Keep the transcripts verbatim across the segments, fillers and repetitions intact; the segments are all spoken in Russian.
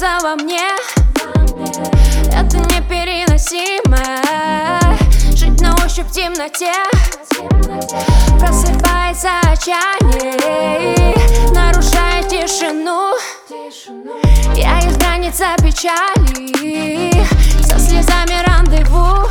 разрушается во мне. Это непереносимо, жить на ощупь в темноте. Просыпается отчаяние, нарушая тишину. Я избранница печали, со слезами рандеву.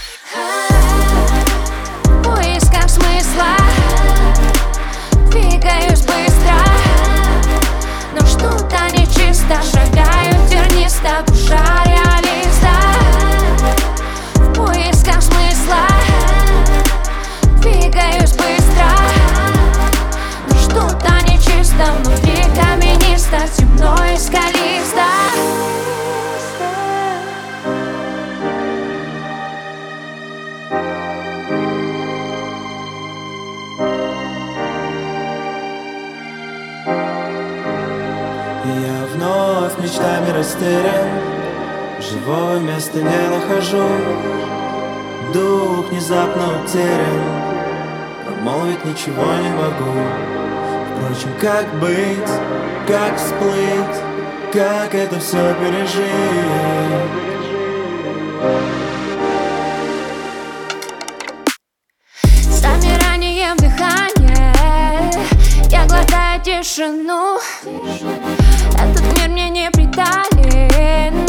В поисках смысла двигаюсь быстро, но что-то нечисто. Шагаю тернисто, душа реалиста. В поисках смысла двигаюсь быстро, но что-то нечисто. Внутри каменисто, темно и скалисто. Я вновь мечтами растерян, живого места не нахожу. Дух внезапно утерян, промолвить ничего не могу. Впрочем, как быть, как всплыть, как это все пережить? С замиранием дыхания я глотаю тишину. Этот мир мне не притален,